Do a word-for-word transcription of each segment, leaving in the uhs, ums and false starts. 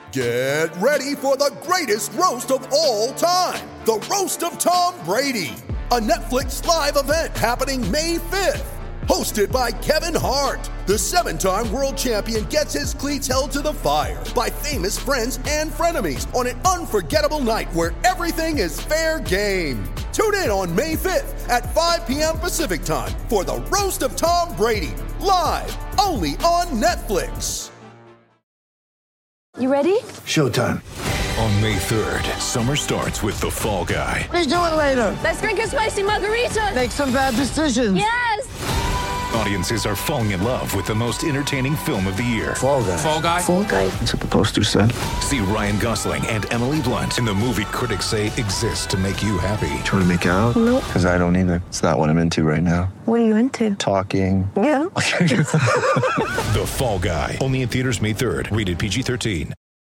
Get ready for the greatest roast of all time, the Roast of Tom Brady, a Netflix live event happening May fifth. Hosted by Kevin Hart, the seven-time world champion gets his cleats held to the fire by famous friends and frenemies on an unforgettable night where everything is fair game. Tune in on May fifth at five p.m. Pacific time for the Roast of Tom Brady, live only on Netflix. You ready? Showtime. On May third, summer starts with The Fall Guy. Let's do it later. Let's drink a spicy margarita. Make some bad decisions. Yes! Audiences are falling in love with the most entertaining film of the year. Fall Guy. Fall Guy? Fall guy. That's what the poster said. See Ryan Gosling and Emily Blunt in the movie critics say exists to make you happy. Trying to make it out? Nope. Because I don't either. It's not what I'm into right now. What are you into? Talking. Yeah. The Fall Guy. Only in theaters May third. Rated P G thirteen.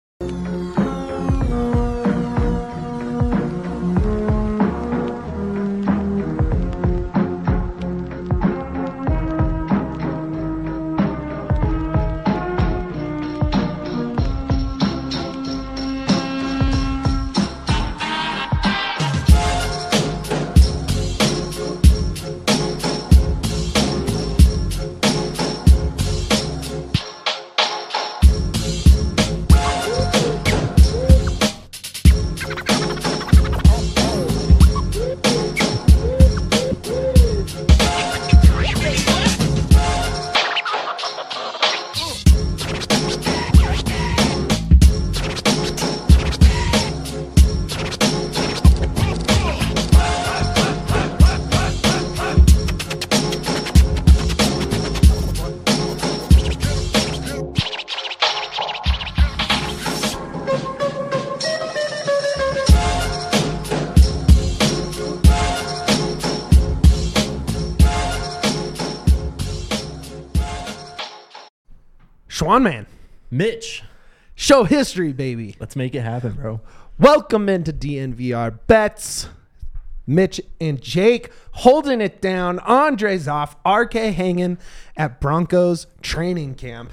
Schwan Man. Mitch, Show history, baby. let's make it happen, bro. Welcome into D N V R Bets. Mitch and Jake holding it down. Andre's off. R K hanging at Broncos training camp.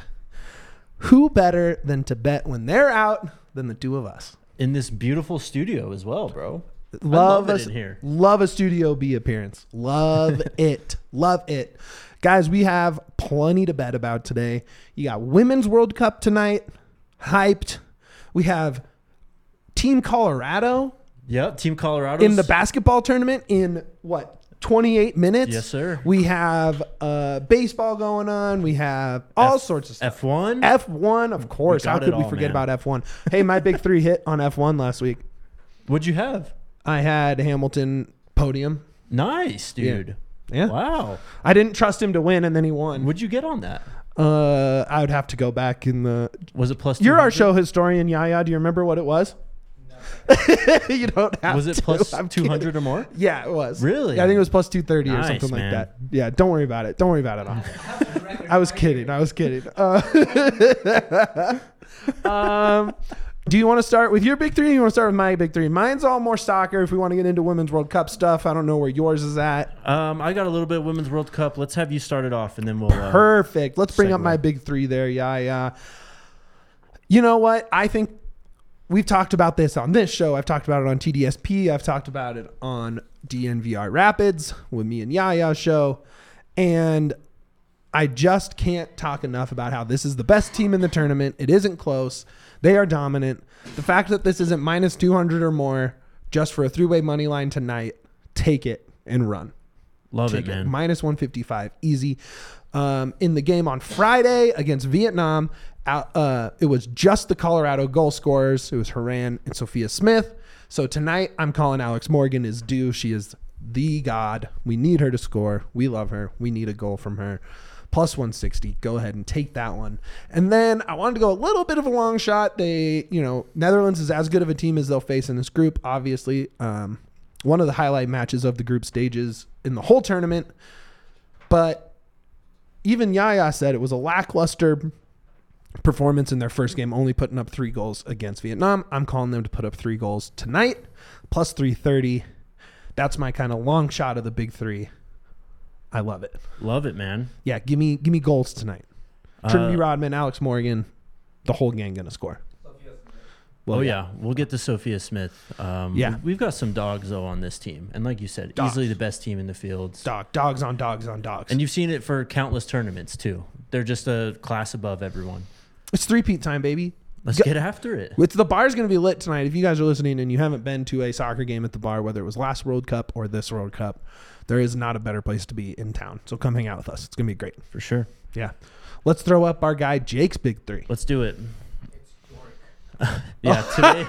Who better than to bet when they're out than the two of us? In this beautiful studio as well, bro. Love, I love us, it in here. Love a Studio B appearance. Love it. Love it. Guys, we have plenty to bet about today. You got Women's World Cup tonight. Hyped. We have Team Colorado Yep, Team Colorado in the basketball tournament in what, twenty-eight minutes? Yes, sir. We have uh, baseball going on. We have all F- sorts of stuff. F one. F one, of course. How got could it we all, forget man. about F one? Hey, my big three hit on F one last week. What'd you have? I had Hamilton podium. Nice, dude. Yeah. Wow. I didn't trust him to win, and then he won. What'd you get on that? Uh, I would have to go back in the. Was it plus? You're our two hundred? show historian, Yaya. Do you remember what it was? You don't have Was it to. plus I'm two hundred kidding. or more? Yeah, it was. Really? Yeah, I think it was plus two thirty or Nice, something like man. that. Yeah, don't worry about it. Don't worry about it all. I was kidding. I was kidding. Uh, um, do you want to start with your big three? Or you want to start with my big three? Mine's all more soccer. If we want to get into Women's World Cup stuff, I don't know where yours is at. Um, I got a little bit of Women's World Cup. Let's have you start it off, and then we'll. Uh, Perfect. Let's bring up segue. my big three there. Yeah, yeah. You know what? I think we've talked about this on this show. I've talked about it on T D S P. I've talked about it on D N V R Rapids with me and Yaya show. And I just can't talk enough about how this is the best team in the tournament. It isn't close. They are dominant. The fact that this isn't minus two hundred or more just for a three-way money line tonight, take it and run. Love Take it, man. Minus one fifty-five, easy. Um, in the game on Friday against Vietnam, out, uh, it was just the Colorado goal scorers. It was Haran and Sophia Smith. So tonight, I'm calling Alex Morgan is due. She is the god. We need her to score. We love her. We need a goal from her. Plus one sixty. Go ahead and take that one. And then I wanted to go a little bit of a long shot. They, you know, Netherlands is as good of a team as they'll face in this group, obviously. Um, one of the highlight matches of the group stages in the whole tournament. But even Yaya said it was a lackluster performance in their first game, only putting up three goals against Vietnam. I'm calling them to put up three goals tonight, plus three thirty. That's my kind of long shot of the big three. I love it. Love it, man. Yeah, give me give me goals tonight. Uh, Trinity Rodman, Alex Morgan, the whole gang gonna score. Well, oh yeah. we'll get to Sophia Smith. Um, Yeah. we- we've got some dogs though on this team, and like you said, Dogs. easily the best team in the fields. Dog, dogs on dogs on dogs. And you've seen it for countless tournaments too. They're just a class above everyone. It's three-peat time, baby. Let's Go- get after it. It's the bar's going to be lit tonight. If you guys are listening and you haven't been to a soccer game at the bar, whether it was last World Cup or this World Cup, there is not a better place to be in town. So come hang out with us. It's going to be great. For sure. Yeah. Let's throw up our guy Jake's big three. Let's do it. yeah, today.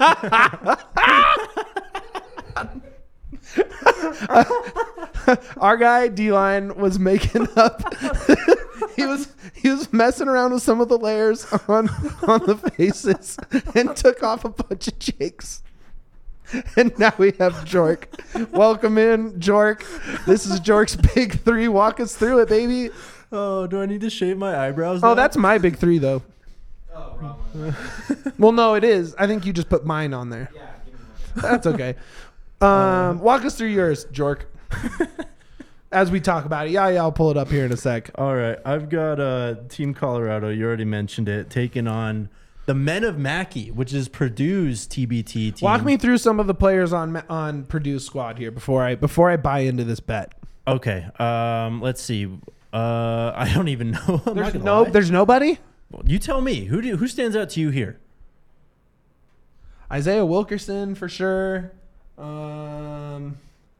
Our guy D-Line was making up. he was he was messing around with some of the layers on on the faces and took off a bunch of Jakes. And now we have Jork. Welcome in, Jork. This is Jork's big three. Walk us through it, baby. Oh, do I need to shave my eyebrows? Oh, now? that's my big three, though. Oh, wrong one. Well, no, it is. I think you just put mine on there. Yeah, give me one. That's okay. Um, walk us through yours, Jork. As we talk about it. Yeah, yeah, I'll pull it up here in a sec. All right, I've got uh, Team Colorado. You already mentioned it, taking on the Men of Mackey, which is Purdue's T B T team. Walk me through some of the players on Ma- on Purdue's squad here before I before I buy into this bet. Okay, um, let's see. Uh, I don't even know. I'm There's not gonna no, lie. there's nobody. Well, you tell me. Who do who stands out to you here? Isaiah Wilkerson for sure. Um,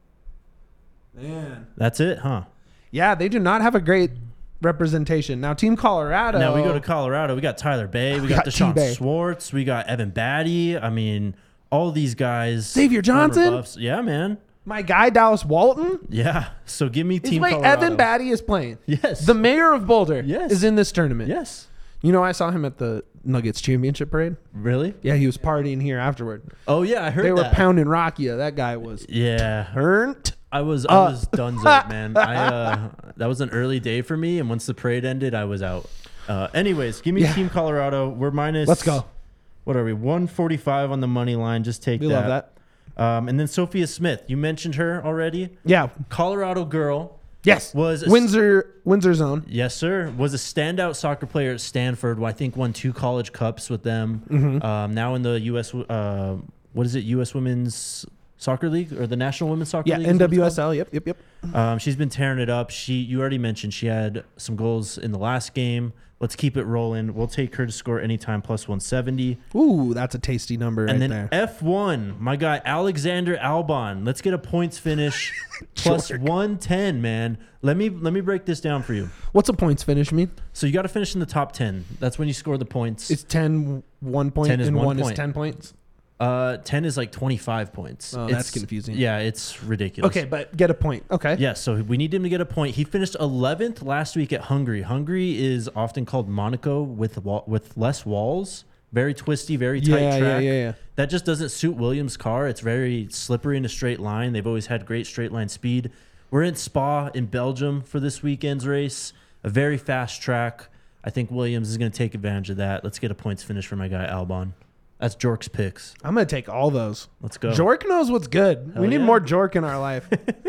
man, That's it, huh? yeah, they do not have a great representation. Now, Team Colorado. Now we go to Colorado. We got Tyler Bay. We We got, got Deshaun T-Bay. Swartz. We got Evan Batty. I mean, all these guys. Xavier former Johnson? buffs. Yeah, man. my guy Dallas Walton. Yeah. So give me Is Team wait, Colorado. Evan Batty is playing. Yes. The mayor of Boulder Yes. is in this tournament. Yes. You know, I saw him at the Nuggets championship parade. Really? Yeah, he was partying here afterward. Oh yeah, I heard They were that. pounding Rakia. That guy was Yeah. burnt. I was I Uh. was donezo, man. I uh, that was an early day for me, and once the parade ended, I was out. Uh, anyways, give me Yeah. Team Colorado. We're minus. Let's go. What are we? one forty-five on the money line. Just take We that. love that. Um, and then Sophia Smith. You mentioned her already. Yeah. Colorado girl. Yes. Was a- Windsor Windsor Zone. Yes, sir. Was a standout soccer player at Stanford. Who I think won two college cups with them. Mm-hmm. Um, now in the U S. Uh, what is it? U S Women's Soccer League or the National Women's Soccer Yeah, League? is what it's N W S called? L. Yep, yep, yep. Um, she's been tearing it up. She, you already mentioned she had some goals in the last game. Let's keep it rolling. We'll take her to score anytime plus one seventy. Ooh, that's a tasty number right And then there. F one, my guy Alexander Albon. Let's get a points finish plus one ten, man. Let me let me break this down for you. What's a points finish mean? So you got to finish in the top ten. That's when you score the points. It's ten, one point, ten is and one one, point. is ten points. uh, ten is like twenty-five points. Oh, It's- that's confusing. Yeah, it's ridiculous. Okay, but get a point. Okay. Yeah, so we need him to get a point. He finished eleventh last week at Hungary. Hungary is often called Monaco with wa- with less walls. Very twisty, very tight Yeah, yeah, track. yeah, yeah. That just doesn't suit Williams' car. It's very slippery in a straight line. They've always had great straight line speed. We're in Spa in Belgium for this weekend's race. A very fast track. I think Williams is going to take advantage of that. Let's get a points finish for my guy Albon. That's Jork's picks. I'm gonna take all those. Let's go. Jork knows what's good. Hell we need yeah. more Jork in our life.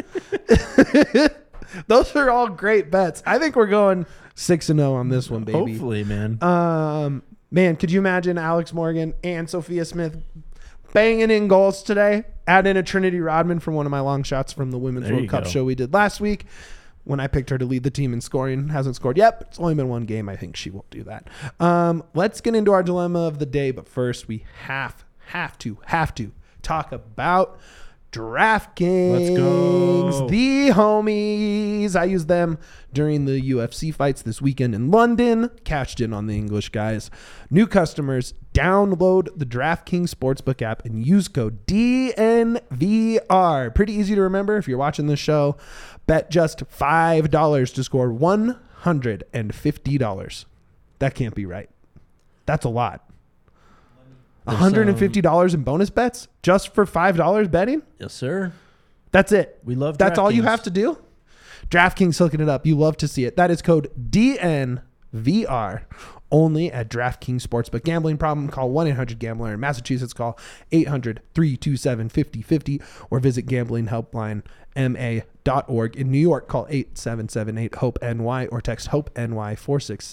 Those are all great bets. I think we're going six and zero on this one, baby. Hopefully, man. Um, man, could you imagine Alex Morgan and Sophia Smith banging in goals today? Add in a Trinity Rodman from one of my long shots from the Women's There World you Cup go. show we did last week when I picked her to lead the team in scoring. Hasn't scored yet, but it's only been one game. I think she will do that. Um, let's get into our dilemma of the day, but first we have, have to, have to talk about DraftKings. Let's go. The homies. I used them during the U F C fights this weekend in London. Cashed in on the English guys. New customers, download the DraftKings Sportsbook app and use code D N V R. Pretty easy to remember if you're watching this show. Bet just five dollars to score one hundred fifty dollars. That can't be right. That's a lot. one hundred fifty dollars in bonus bets just for five dollars betting? Yes, sir. That's it. We love That's all you DraftKings. have to do? DraftKings hooking it up. You love to see it. That is code D N V R only at DraftKings Sportsbook. Gambling problem? Call one eight hundred gambler. In Massachusetts, call eight hundred, three two seven, five oh five oh or visit gambling helpline m a dot org. In New York, call eight seven seven eight, hope N Y or text HOPE-N Y four six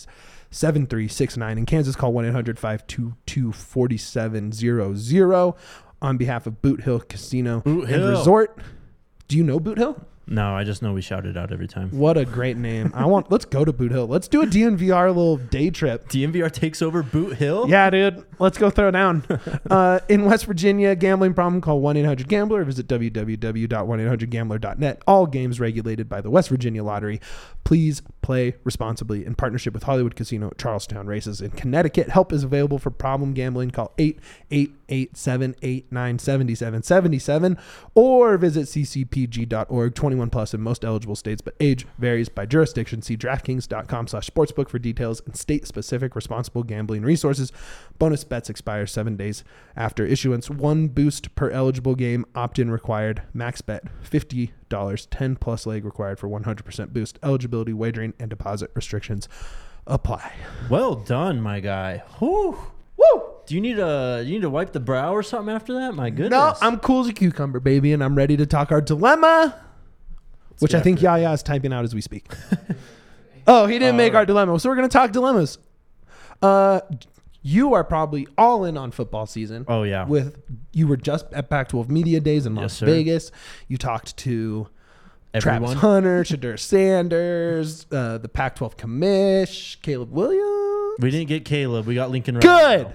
seven three six nine. In Kansas, call one eight hundred five two two four seven zero zero. On behalf of Boot Hill Casino Boot and Hill. Resort. Do you know Boot Hill? No, I just know we shout it out every time. What a great name. I want. Let's go to Boot Hill. Let's do a D N V R little day trip. D M V R takes over Boot Hill? Yeah, dude. Let's go throw down. uh, in West Virginia, gambling problem, call one eight hundred gambler. Visit w w w dot one eight hundred gambler dot net. All games regulated by the West Virginia Lottery. Please play responsibly in partnership with Hollywood Casino at Charlestown Races in Connecticut. Help is available for problem gambling. Call eight eight eight, seven eight nine, seven seven seven seven or visit c c p g dot org. twenty-one plus in most eligible states, but age varies by jurisdiction. See DraftKings.com slash sportsbook for details and state-specific responsible gambling resources. Bonus bets expire seven days after issuance. One boost per eligible game. Opt-in required. Max bet fifty dollars. ten plus leg required for one hundred percent boost. Eligibility, wagering, and deposit restrictions apply. Well done, my guy. Whew. Woo! Do you need a you need to wipe the brow or something after that? My goodness. No, I'm cool as a cucumber, baby, and I'm ready to talk our dilemma, which get I think after it. Yaya is typing out as we speak. Oh, he didn't make our dilemma, so we're going to talk dilemmas. Uh, you are probably all in on football season. Oh, yeah. With you were just at Pac twelve Media Days in Las Yes, sir. Vegas. You talked to Everyone. Travis Hunter, Shadur Sanders, uh, the Pac twelve commish, Caleb Williams. We didn't get Caleb. We got Lincoln Riley. Good.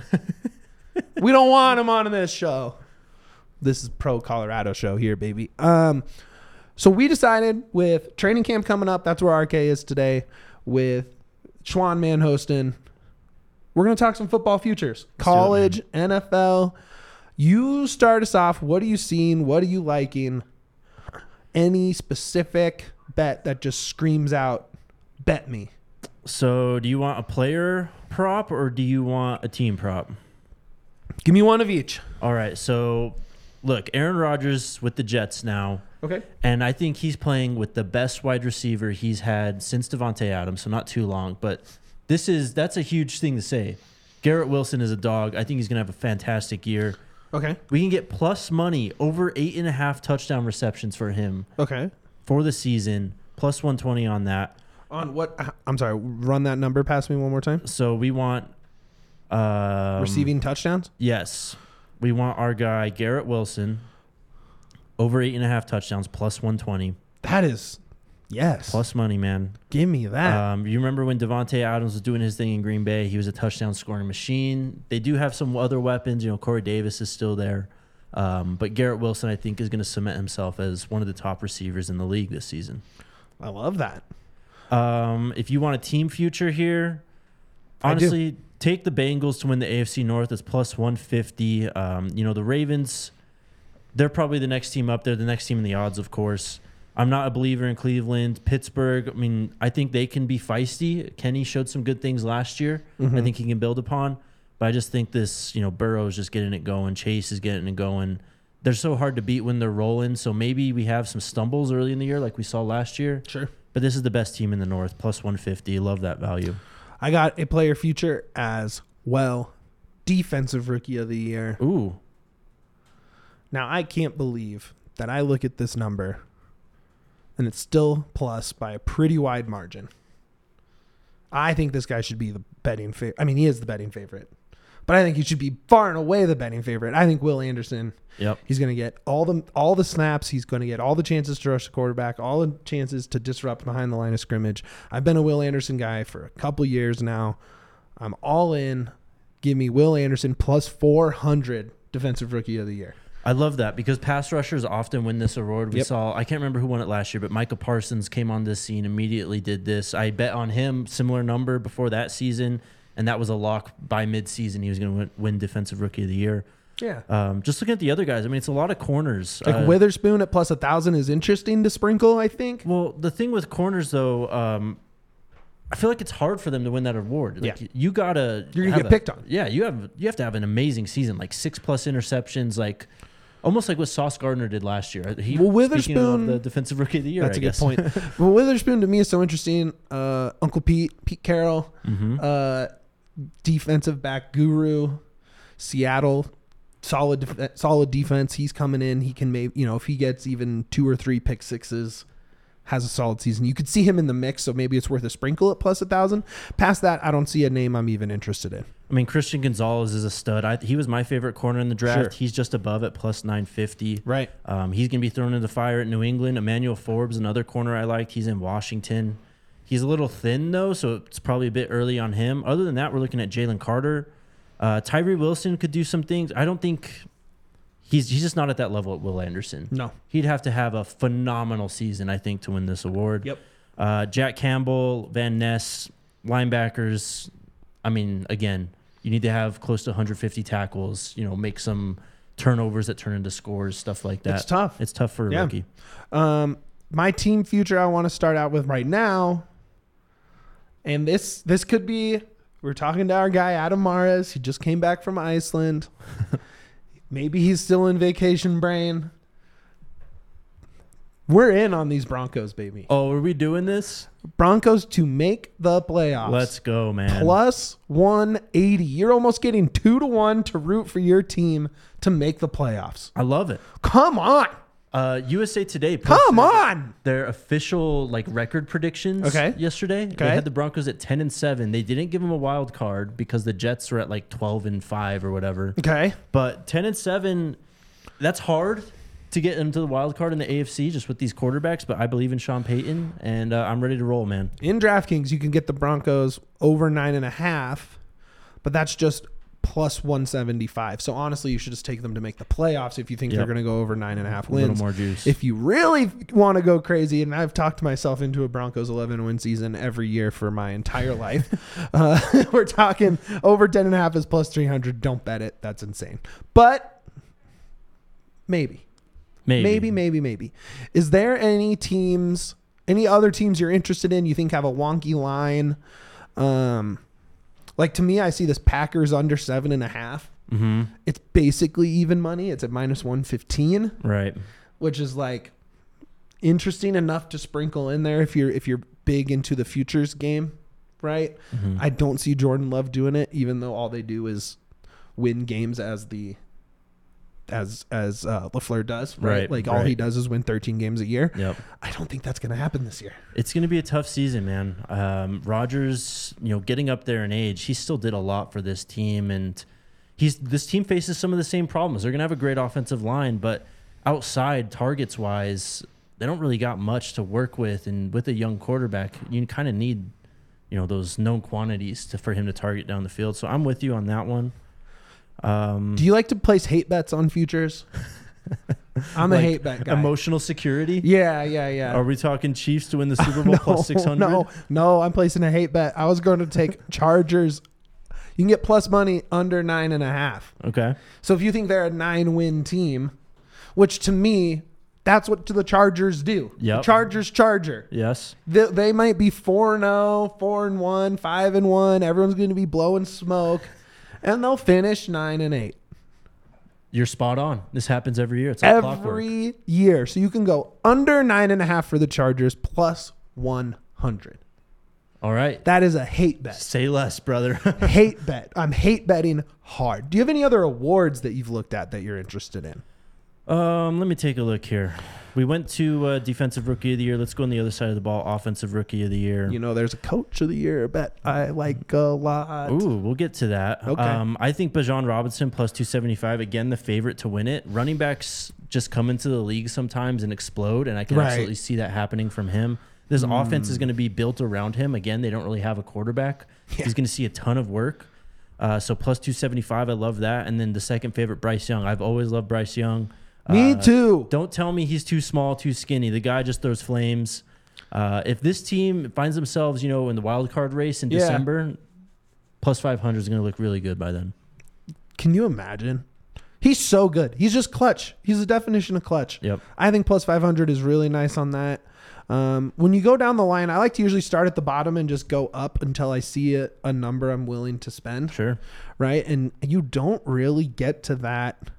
We don't want him on this show. This is pro Colorado show here, baby. Um, so we decided with training camp coming up, that's where R K is today, with Schwan Man hosting. We're going to talk some football futures, college, N F L. You start us off. What are you seeing? What are you liking? Any specific bet that just screams out, bet me? So do you want a player prop or do you want a team prop? Give me one of each. All right. So look, Aaron Rodgers with the Jets now. Okay. And I think he's playing with the best wide receiver he's had since Devontae Adams, so not too long. But this is that's a huge thing to say. Garrett Wilson is a dog. I think he's going to have a fantastic year. Okay. We can get plus money over eight and a half touchdown receptions for him Okay. for the season, plus one twenty on that. On what? I'm sorry. Run that number past me one more time. So we want um, Receiving touchdowns. Yes, we want our guy Garrett Wilson over eight and a half touchdowns, plus one twenty. That is, yes. Plus money, man. Give me that. Um, you remember when Devontae Adams was doing his thing in Green Bay? He was a touchdown scoring machine. They do have some other weapons. You know, Corey Davis is still there. Um, but Garrett Wilson, I think, is going to cement himself as one of the top receivers in the league this season. I love that. Um, if you want a team future here, I do. honestly, take the Bengals to win the A F C North. It's plus one fifty. Um, you know, the Ravens, they're probably the next team up there, the next team in the odds, of course. I'm not a believer in Cleveland. Pittsburgh, I mean, I think they can be feisty. Kenny showed some good things last year. Mm-hmm. I think he can build upon. But I just think this, you know, Burrow is just getting it going. Chase is getting it going. They're so hard to beat when they're rolling. So maybe we have some stumbles early in the year like we saw last year. Sure. But this is the best team in the North, plus one fifty. Love that value. I got a player future as well. Defensive rookie of the year. Ooh. Now, I can't believe that I look at this number and it's still plus by a pretty wide margin. I think this guy should be the betting favorite. I mean, he is the betting favorite. But I think he should be far and away the betting favorite. I think Will Anderson, Yep. he's going to get all the all the snaps. He's going to get all the chances to rush the quarterback, all the chances to disrupt behind the line of scrimmage. I've been a Will Anderson guy for a couple years now. I'm all in. Give me Will Anderson plus four hundred defensive rookie of the year. I love that because pass rushers often win this award. We Yep. saw, I can't remember who won it last year, but Micah Parsons came on this scene, immediately did this. I bet on him, similar number before that season, and that was a lock by midseason. He was going to win, win Defensive Rookie of the Year. Yeah. Um, just looking at the other guys, I mean, it's a lot of corners. Like Uh, Witherspoon at plus a thousand is interesting to sprinkle, I think. Well, the thing with corners, though, um, I feel like it's hard for them to win that award. Like, Yeah. you gotta You're gonna have get a- picked on. Yeah, you have you have to have an amazing season, like six plus interceptions, like almost like what Sauce Gardner did last year. He, Well, speaking Witherspoon- of the defensive rookie of the year. That's I a good guess. point. Well, Witherspoon to me is so interesting. Uh, Uncle Pete, Pete Carroll, Mhm. uh, defensive back guru, Seattle, solid, def- solid defense. He's coming in. He can maybe, you know, if he gets even two or three pick sixes, has a solid season. You could see him in the mix, so maybe it's worth a sprinkle at plus a thousand. Past that, I don't see a name I'm even interested in. I mean, Christian Gonzalez is a stud. I, he was my favorite corner in the draft. Sure. He's just above at plus nine fifty. Right. Um, he's going to be thrown into the fire at New England. Emmanuel Forbes, another corner I liked. He's in Washington. He's a little thin, though, so it's probably a bit early on him. Other than that, we're looking at Jalen Carter. Uh, Tyree Wilson could do some things. I don't think he's he's just not at that level at Will Anderson. No. He'd have to have a phenomenal season, I think, to win this award. Yep. Uh, Jack Campbell, Van Ness, linebackers. I mean, again, you need to have close to one hundred fifty tackles, you know, make some turnovers that turn into scores, stuff like that. It's tough. It's tough for a Yeah. rookie. Um, my team future I want to start out with right now, and this this could be, we're talking to our guy Adam Mares. He just came back from Iceland. Maybe he's still in vacation brain. We're in on these Broncos, baby. Oh, are we doing this? Broncos to make the playoffs. Let's go, man. Plus one eighty. You're almost getting two to one to root for your team to make the playoffs. I love it. Come on. Uh, U S A Today posted Come on. their official like record predictions Okay. yesterday. Okay. They had the Broncos at ten and seven. They didn't give them a wild card because the Jets were at like twelve and five or whatever. Okay. But ten and seven, that's hard to get into the wild card in the A F C just with these quarterbacks. But I believe in Sean Payton, and uh, I'm ready to roll, man. In DraftKings, you can get the Broncos over nine and a half, but that's just plus one seventy-five. So honestly, you should just take them to make the playoffs if you think Yep. they're going to go over nine and a half A little wins. more juice. If you really want to go crazy, and I've talked myself into a Broncos eleven win season every year for my entire life, uh, we're talking over ten and a half is plus three hundred. Don't bet it. That's insane. But maybe. Maybe. Maybe, maybe, maybe. Is there any teams, any other teams you're interested in you think have a wonky line? Um, like to me, I see this Packers under seven and a half. Mm-hmm. It's basically even money. It's at minus one fifteen, Right. which is like interesting enough to sprinkle in there if you're if you're big into the futures game, right? Mm-hmm. I don't see Jordan Love doing it, even though all they do is win games as the as as uh, LaFleur does, right? Right, Like all he right. does is win thirteen games a year. Yep. I don't think that's going to happen this year. It's going to be a tough season, man. Um, Rodgers, you know, getting up there in age, he still did a lot for this team, and he's this team faces some of the same problems. They're going to have a great offensive line, but outside targets wise, they don't really got much to work with. And with a young quarterback, you kind of need, you know, those known quantities to for him to target down the field. So I'm with you on that one. Um, Do you like to place hate bets on futures? I'm like a hate bet guy. Emotional security. Yeah, yeah, yeah. Are we talking Chiefs to win the Super Bowl no, plus six hundred? No, no, I'm placing a hate bet. I was going to take Chargers. You can get plus money under nine and a half. Okay. So if you think they're a nine win team, which to me, that's what the Chargers do. Yep. The Chargers charger. Yes. They, they might be four and oh, four and one, five and one. Everyone's going to be blowing smoke, and they'll finish nine and eight. You're spot on. This happens every year. It's like clockwork. Every year. So you can go under nine and a half for the Chargers plus one hundred. All right. That is a hate bet. Say less, brother. Hate bet. I'm hate betting hard. Do you have any other awards that you've looked at that you're interested in? um, let me take a look here. We went to uh, Defensive Rookie of the Year. Let's go on the other side of the ball. Offensive Rookie of the Year. You know, there's a Coach of the Year bet I like a lot. Ooh, we'll get to that. Okay. Um, I think Bijan Robinson plus two seventy-five, again, the favorite to win it. Running backs just come into the league sometimes and explode, and I can Right. absolutely see that happening from him. This offense is going to be built around him. Again, they don't really have a quarterback. Yeah. He's going to see a ton of work. Uh, so plus two seventy-five, I love that. And then the second favorite, Bryce Young. I've always loved Bryce Young. Me Uh, too. Don't tell me he's too small, too skinny. The guy just throws flames. Uh, if this team finds themselves, you know, in the wild card race in Yeah. December, plus five hundred is going to look really good by then. Can you imagine? He's so good. He's just clutch. He's the definition of clutch. Yep. I think plus five hundred is really nice on that. Um, when you go down the line, I like to usually start at the bottom and just go up until I see a, a number I'm willing to spend. Sure. Right. And you don't really get to that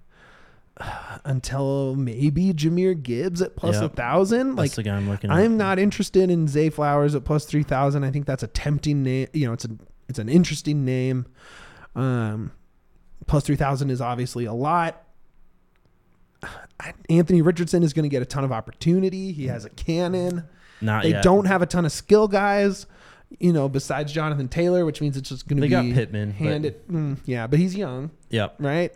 until maybe Jahmyr Gibbs at plus a Yep. thousand. Like That's the guy I'm looking at. I'm not interested in Zay Flowers at plus three thousand. I think that's a tempting name. You know, it's a it's an interesting name. Um, plus three thousand is obviously a lot. Anthony Richardson is going to get a ton of opportunity. He has a cannon. Not they yet. don't have a ton of skill guys, you know, besides Jonathan Taylor, which means it's just going to They be got Pittman, but- hand it. Mm, yeah, but he's young, Yep. right?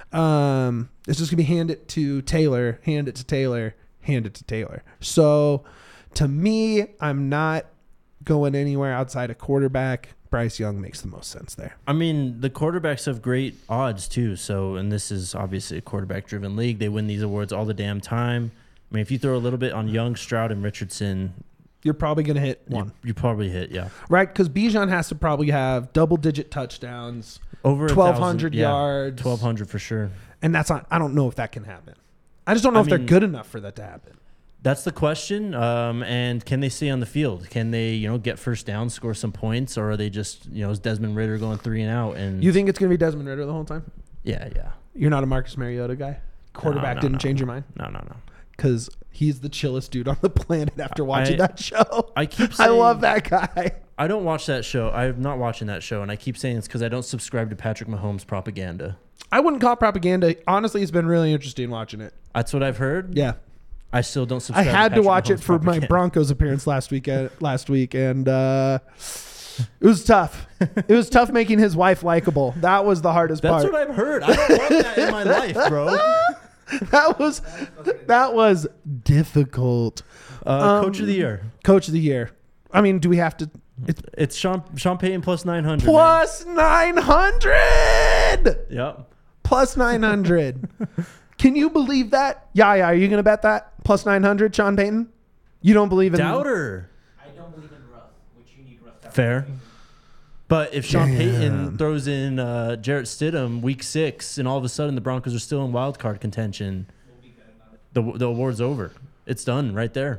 Um, it's just going to be hand it to Taylor, hand it to Taylor, hand it to Taylor. So to me, I'm not going anywhere outside of quarterback. Bryce Young makes the most sense there. I mean, the quarterbacks have great odds too. So, and this is obviously a quarterback-driven league. They win these awards all the damn time. I mean, if you throw a little bit on Young, Stroud, and Richardson, You're probably going to hit one, you, you probably hit, yeah, right? Because Bijan has to probably have double-digit touchdowns, over twelve hundred yeah, yards, twelve hundred for sure. and that's not. I don't know if that can happen. I just don't know I if they're mean- good enough for that to happen. That's the question. Um, and can they stay on the field? Can they, you know, get first down, score some points, or are they just, you know, is Desmond Ridder going three and out? And You think it's going to be Desmond Ridder the whole time? yeah, yeah. You're not a Marcus Mariota guy? Quarterback No, no, didn't no, change no. your mind? No, no, no. Because he's the chillest dude on the planet after watching I- that show. I keep I love saying- that guy. I don't watch that show. I'm not watching that show, and I keep saying it's because I don't subscribe to Patrick Mahomes propaganda. I wouldn't call it propaganda. Honestly, it's been really interesting watching it. That's what I've heard. Yeah. I still don't I subscribe. had to Patrick watch it Mahomes for my propaganda. Broncos appearance last week. uh, Last week, and uh, it was tough. It was tough making his wife likable. That was the hardest That's part. what I've heard. I don't want that in my life, bro. that was that was difficult. Uh, Um, Coach of the year. Coach of the year. I mean, do we have to? It's It's Sean Sean Payton plus nine hundred. plus nine hundred. Yep. Plus nine hundred. Can you believe that? Yeah, yeah. Are you gonna bet that plus nine hundred, Sean Payton? You don't believe in Doubter. I don't believe in Russ, which you need Russ to have. Fair. But if Sean Damn. Payton throws in uh, Jarrett Stidham week six, and all of a sudden the Broncos are still in wild card contention, the the award's over. It's done right there.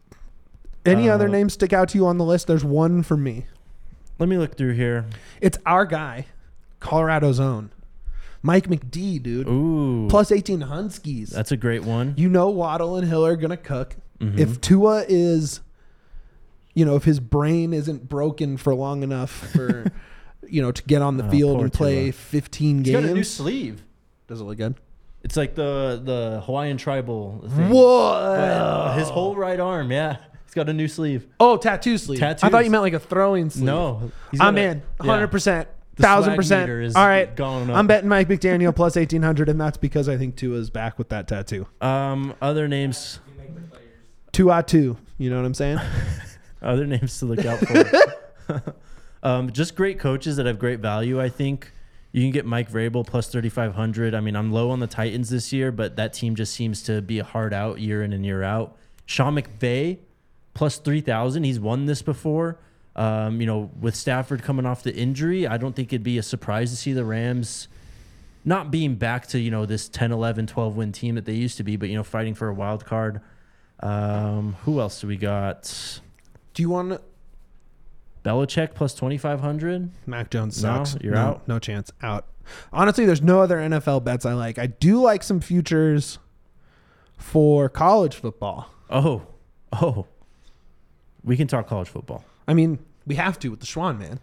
Any Uh, other names stick out to you on the list? There's one for me. Let me look through here. It's our guy, Colorado's own, Mike McD, dude. Ooh, Plus eighteen Huskies. that's a great one. You know Waddle and Hill are gonna cook. Mhm. If Tua is, you know, if his brain isn't broken for long enough for, you know, to get on the Oh, field poor and play Tua. fifteen He's got a new games. sleeve. Does it look good? It's like the the Hawaiian tribal thing. Whoa! But his whole right arm, yeah. He's got a new sleeve. Oh, tattoo sleeve. I Tattoos. thought you meant like a throwing sleeve. No. he's I'm got a- in. yeah. one hundred percent. The one thousand swag percent. meter is All right. going up. I'm betting Mike McDaniel plus eighteen hundred, and that's because I think Tua's back with that tattoo. Um, other names, Tua two. You know what I'm saying? other names to look out for. um, just great coaches that have great value. I think you can get Mike Vrabel plus thirty-five hundred. I mean, I'm low on the Titans this year, but that team just seems to be a hard out year in and year out. Sean McVay plus three thousand. He's won this before. Um, you know, with Stafford coming off the injury, I don't think it'd be a surprise to see the Rams not being back to, you know, this ten, eleven, twelve win team that they used to be, but, you know, fighting for a wild card. Um, who else do we got? Do you want to? Belichick plus twenty-five hundred. Mac Jones No, sucks. you're No, out? No chance. Out. Honestly, there's no other N F L bets I like. I do like some futures for college football. Oh, oh. We can talk college football. I mean, we have to with the Schwan, man.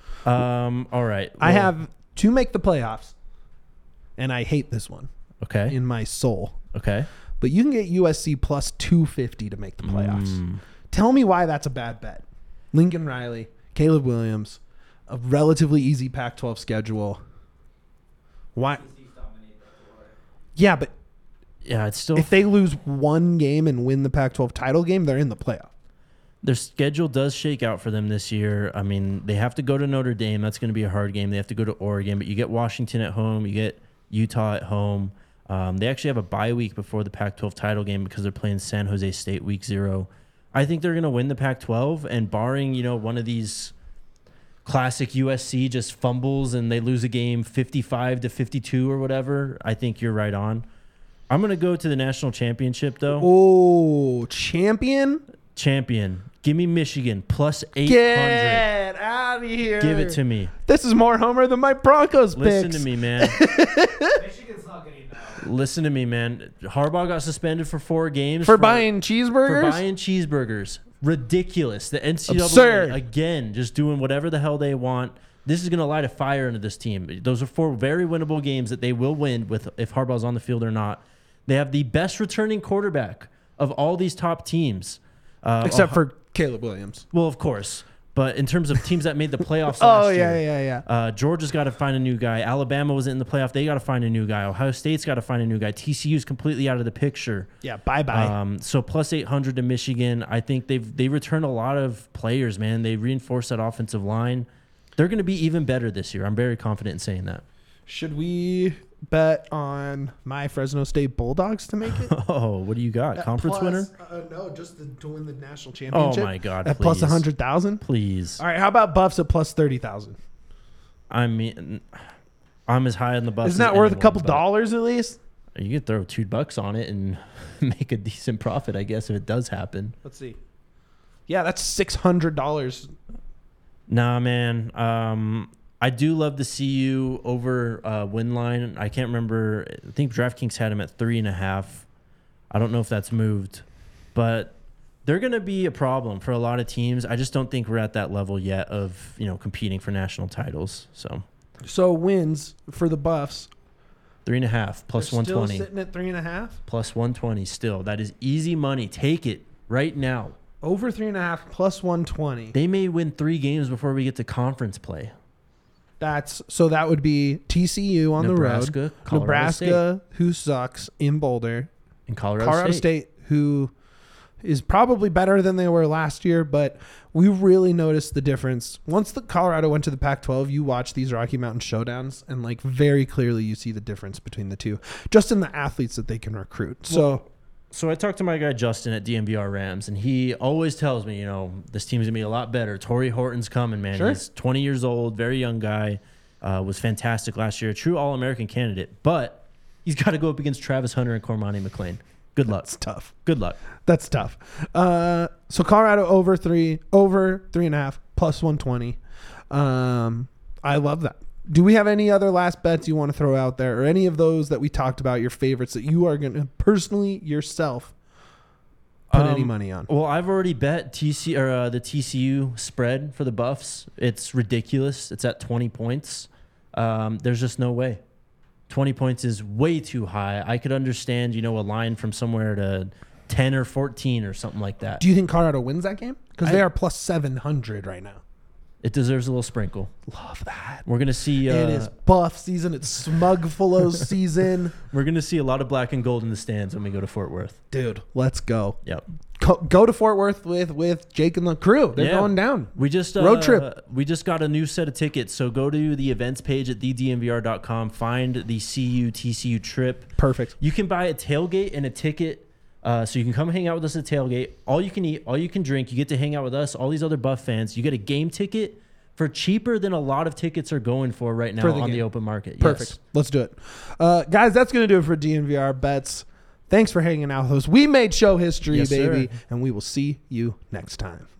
Um, all right. I well, have to make the playoffs, and I hate this one Okay. in my soul. Okay. But you can get U S C plus two fifty to make the playoffs. Mm. Tell me why that's a bad bet. Lincoln Riley, Caleb Williams, a relatively easy Pac twelve schedule. Why? Yeah, but Yeah, it's still if they lose one game and win the Pac twelve title game, they're in the playoff. their schedule does shake out for them this year. I mean, they have to go to Notre Dame. That's going to be a hard game. They have to go to Oregon, but you get Washington at home. You get Utah at home. Um, they actually have a bye week before the Pac twelve title game because they're playing San Jose State week zero. I think they're going to win the Pac twelve, and barring, you know, one of these classic U S C just fumbles and they lose a game fifty-five to fifty-two or whatever, I think you're right on. I'm going to go to the national championship, though. Oh, champion? Champion. Give me Michigan plus eight hundred. Get out of here. Give it to me. This is more Homer than my Broncos Listen picks. to me, man. Michigan's not getting that. Listen to me, man. Harbaugh got suspended for four games For buying for cheeseburgers? buying cheeseburgers. Ridiculous. The N C double A Absurd. again just doing whatever the hell they want. This is going to light a fire into this team. Those are four very winnable games that they will win with if Harbaugh's on the field or not. They have the best returning quarterback of all these top teams. Uh, Except Ohio- for Caleb Williams. well, of course. But in terms of teams that made the playoffs Oh, last yeah, year, yeah, yeah. Uh, Georgia's got to find a new guy. Alabama wasn't in the playoff. They got to find a new guy. Ohio State's got to find a new guy. T C U's completely out of the picture. Yeah, bye-bye. Um, so plus eight hundred to Michigan. I think they've they returned a lot of players, man. They reinforced that offensive line. They're going to be even better this year. I'm very confident in saying that. Should we bet on my Fresno State Bulldogs to make it? Oh, what do you got? At Conference plus- winner? Uh, no, just to, to win the national Oh championship. my God! At please. plus one hundred thousand? Please. All right, how about Buffs at plus thirty thousand? I mean, I'm as high on the bus. Isn't that as worth a anyone, couple but dollars at least? You could throw two bucks on it and make a decent profit, I guess, if it does happen. Let's see. Yeah, that's six hundred dollars. Nah, man. Um, I do love to see you over uh, win line. I can't remember. I think DraftKings had him at three and a half. I don't know if that's moved, but they're going to be a problem for a lot of teams. I just don't think we're at that level yet of, you know, competing for national titles. So So wins for the Buffs. three and a half plus They're one still twenty sitting at three and a half. plus one twenty. Still, that is easy money. Take it right now. Over three and a half plus one twenty. They may win three games before we get to conference play. That's so that would be T C U on Nebraska, the road, Colorado Nebraska, who sucks in Boulder, In Colorado, Colorado State. State, who is probably better than they were last year, but we really noticed the difference. Once the Colorado went to the Pac twelve, you watch these Rocky Mountain showdowns, and like very clearly you see the difference between the two, just in the athletes that they can recruit. So So I talked to my guy Justin at D M V R Rams, and he always tells me, you know, this team's gonna be a lot better. Torrey Horton's coming, man. Sure. He's twenty years old, very young guy, uh, was fantastic last year, a true All-American candidate. But he's got to go up against Travis Hunter and Cormani McLean. Good luck. that's tough. Good luck. That's tough. Uh, so Colorado over three, over three and a half, plus one twenty. Um, I love that. Do we have any other last bets you want to throw out there, or any of those that we talked about, your favorites that you are going to personally yourself put any Um, money on? Well, I've already bet T C or uh, the T C U spread for the Buffs. It's ridiculous. It's at twenty points. Um, there's just no way. twenty points is way too high. I could understand, you know, a line from somewhere to ten or fourteen or something like that. Do you think Colorado wins that game? Because they I- are plus seven hundred right now. It deserves a little sprinkle. Love that. We're gonna see. Uh, it is buff season. It's Smugfullo season. We're gonna see a lot of black and gold in the stands when we go to Fort Worth. Dude, let's go. Yep. Go, go to Fort Worth with, with Jake and the crew. They're Yeah. going down. We just uh, Road trip. We just got a new set of tickets. So go to the events page at the d m v r dot com. Find the C U T C U trip. Perfect. You can buy a tailgate and a ticket, uh, so you can come hang out with us at tailgate. All you can eat, all you can drink. You get to hang out with us, all these other Buff fans. You get a game ticket for cheaper than a lot of tickets are going for right now For the on game. the open market. Perfect. Yes. Let's do it. Uh, guys, that's going to do it for D N V R Bets. Thanks for hanging out with us. We made show history, Yes, baby. sir. And we will see you next time.